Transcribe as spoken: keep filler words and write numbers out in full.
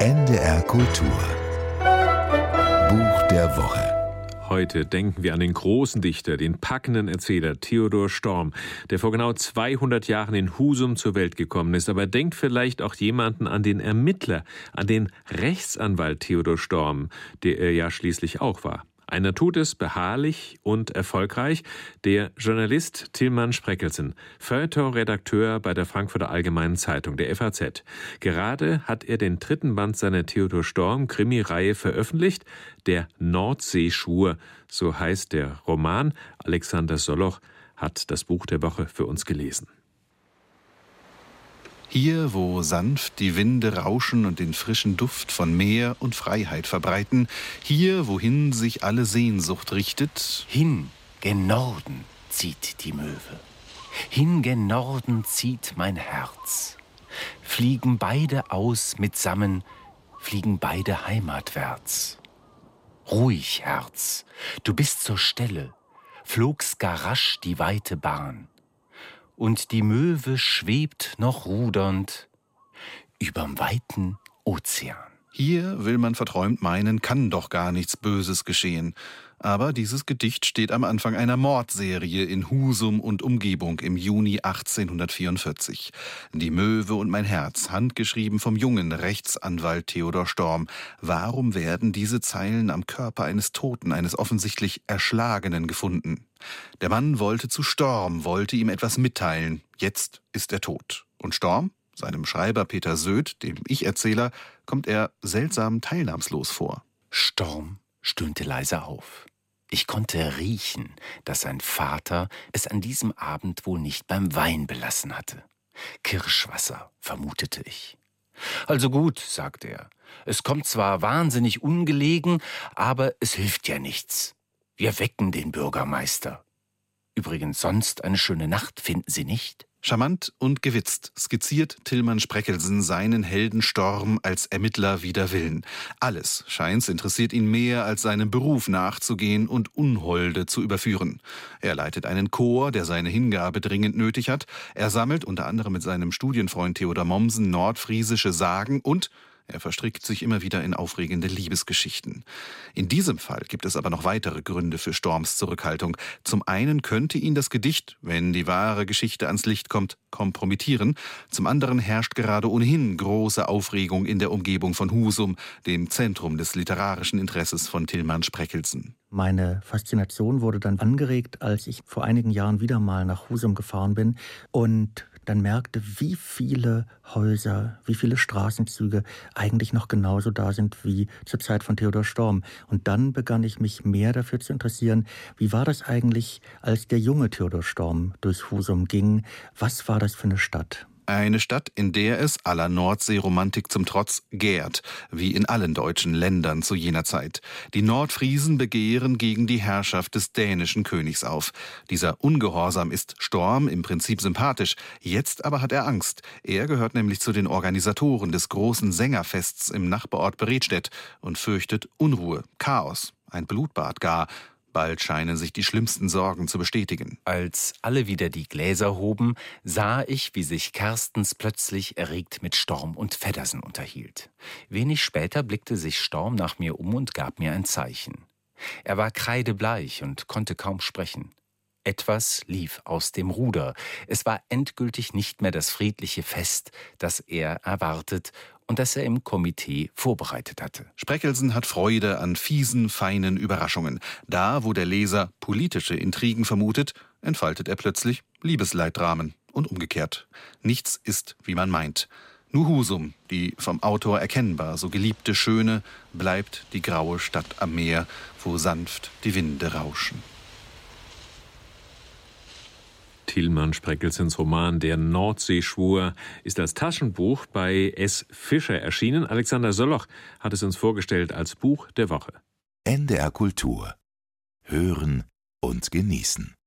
N D R Kultur Buch der Woche. Heute denken wir an den großen Dichter, den packenden Erzähler Theodor Storm, der vor genau zweihundert Jahren in Husum zur Welt gekommen ist. Aber denkt vielleicht auch jemanden an den Ermittler, an den Rechtsanwalt Theodor Storm, der er ja schließlich auch war. Einer tut es beharrlich und erfolgreich, der Journalist Tilman Spreckelsen, Feuilleton-Redakteur bei der Frankfurter Allgemeinen Zeitung, der F A Z. Gerade hat er den dritten Band seiner Theodor Storm-Krimireihe veröffentlicht, der Nordseeschwur, so heißt der Roman. Alexander Soloch hat das Buch der Woche für uns gelesen. Hier, wo sanft die Winde rauschen und den frischen Duft von Meer und Freiheit verbreiten, hier, wohin sich alle Sehnsucht richtet, hin gen Norden zieht die Möwe, hin gen Norden zieht mein Herz. Fliegen beide aus mitsammen, fliegen beide heimatwärts. Ruhig, Herz, du bist zur Stelle, flogst gar rasch die weite Bahn. Und die Möwe schwebt noch rudernd überm weiten Ozean. Hier, will man verträumt meinen, kann doch gar nichts Böses geschehen. Aber dieses Gedicht steht am Anfang einer Mordserie in Husum und Umgebung im Juni achtzehnhundertvierundvierzig. Die Möwe und mein Herz, handgeschrieben vom jungen Rechtsanwalt Theodor Storm. Warum werden diese Zeilen am Körper eines Toten, eines offensichtlich Erschlagenen gefunden? Der Mann wollte zu Storm, wollte ihm etwas mitteilen. Jetzt ist er tot. Und Storm, seinem Schreiber Peter Söth, dem Ich-Erzähler, kommt er seltsam teilnahmslos vor. Storm stöhnte leise auf. Ich konnte riechen, dass sein Vater es an diesem Abend wohl nicht beim Wein belassen hatte. Kirschwasser, vermutete ich. Also gut, sagte er. Es kommt zwar wahnsinnig ungelegen, aber es hilft ja nichts. Wir wecken den Bürgermeister. Übrigens sonst eine schöne Nacht, finden Sie nicht? Charmant und gewitzt skizziert Tilman Spreckelsen seinen Helden Storm als Ermittler wider Willen. Alles, scheint's, interessiert ihn mehr, als seinem Beruf nachzugehen und Unholde zu überführen. Er leitet einen Chor, der seine Hingabe dringend nötig hat. Er sammelt unter anderem mit seinem Studienfreund Theodor Mommsen nordfriesische Sagen und er verstrickt sich immer wieder in aufregende Liebesgeschichten. In diesem Fall gibt es aber noch weitere Gründe für Storms Zurückhaltung. Zum einen könnte ihn das Gedicht, wenn die wahre Geschichte ans Licht kommt, kompromittieren. Zum anderen herrscht gerade ohnehin große Aufregung in der Umgebung von Husum, dem Zentrum des literarischen Interesses von Tilman Spreckelsen. Meine Faszination wurde dann angeregt, als ich vor einigen Jahren wieder mal nach Husum gefahren bin und dann merkte, wie viele Häuser, wie viele Straßenzüge eigentlich noch genauso da sind wie zur Zeit von Theodor Storm. Und dann begann ich mich mehr dafür zu interessieren, wie war das eigentlich, als der junge Theodor Storm durch Husum ging? Was war das für eine Stadt? Eine Stadt, in der es aller Nordseeromantik zum Trotz gärt, wie in allen deutschen Ländern zu jener Zeit. Die Nordfriesen begehren gegen die Herrschaft des dänischen Königs auf. Dieser Ungehorsam ist Storm im Prinzip sympathisch, jetzt aber hat er Angst. Er gehört nämlich zu den Organisatoren des großen Sängerfests im Nachbarort Bredstedt und fürchtet Unruhe, Chaos, ein Blutbad gar. Bald scheinen sich die schlimmsten Sorgen zu bestätigen. Als alle wieder die Gläser hoben, sah ich, wie sich Kerstens plötzlich erregt mit Storm und Feddersen unterhielt. Wenig später blickte sich Storm nach mir um und gab mir ein Zeichen. Er war kreidebleich und konnte kaum sprechen. Etwas lief aus dem Ruder. Es war endgültig nicht mehr das friedliche Fest, das er erwartet und das er im Komitee vorbereitet hatte. Spreckelsen hat Freude an fiesen, feinen Überraschungen. Da, wo der Leser politische Intrigen vermutet, entfaltet er plötzlich Liebesleiddramen und umgekehrt. Nichts ist, wie man meint. Nur Husum, die vom Autor erkennbar so geliebte Schöne, bleibt die graue Stadt am Meer, wo sanft die Winde rauschen. Tilman Spreckelsens Roman Der Nordseeschwur ist als Taschenbuch bei S. Fischer erschienen. Alexander Soloch hat es uns vorgestellt als Buch der Woche. N D R Kultur. Hören und genießen.